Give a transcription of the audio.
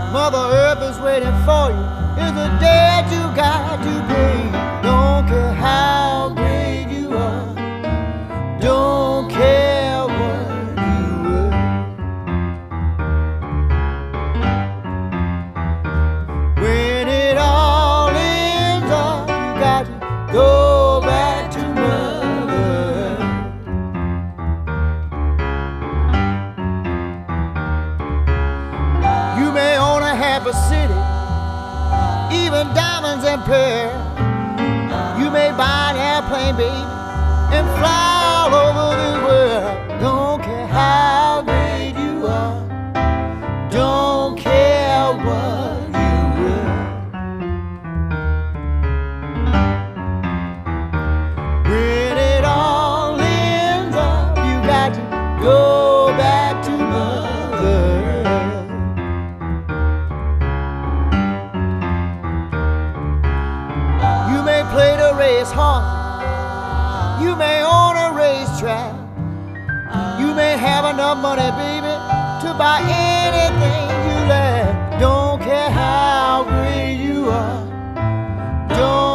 Mother Earth is waiting for you. It's a debt you got to pay. Don't care how great you are. Don't care what you were. When it all ends up, you got to go back to mother. You may own a half a city, even diamonds and pearls. You may buy an airplane, baby, and fly all over the world. Don't care how great you are. Don't care what you were. When it all ends up, you got to go back to mother. You may play the race hard. You may own a racetrack. You may have enough money, baby, to buy anything you like. Don't care how great you are. Don't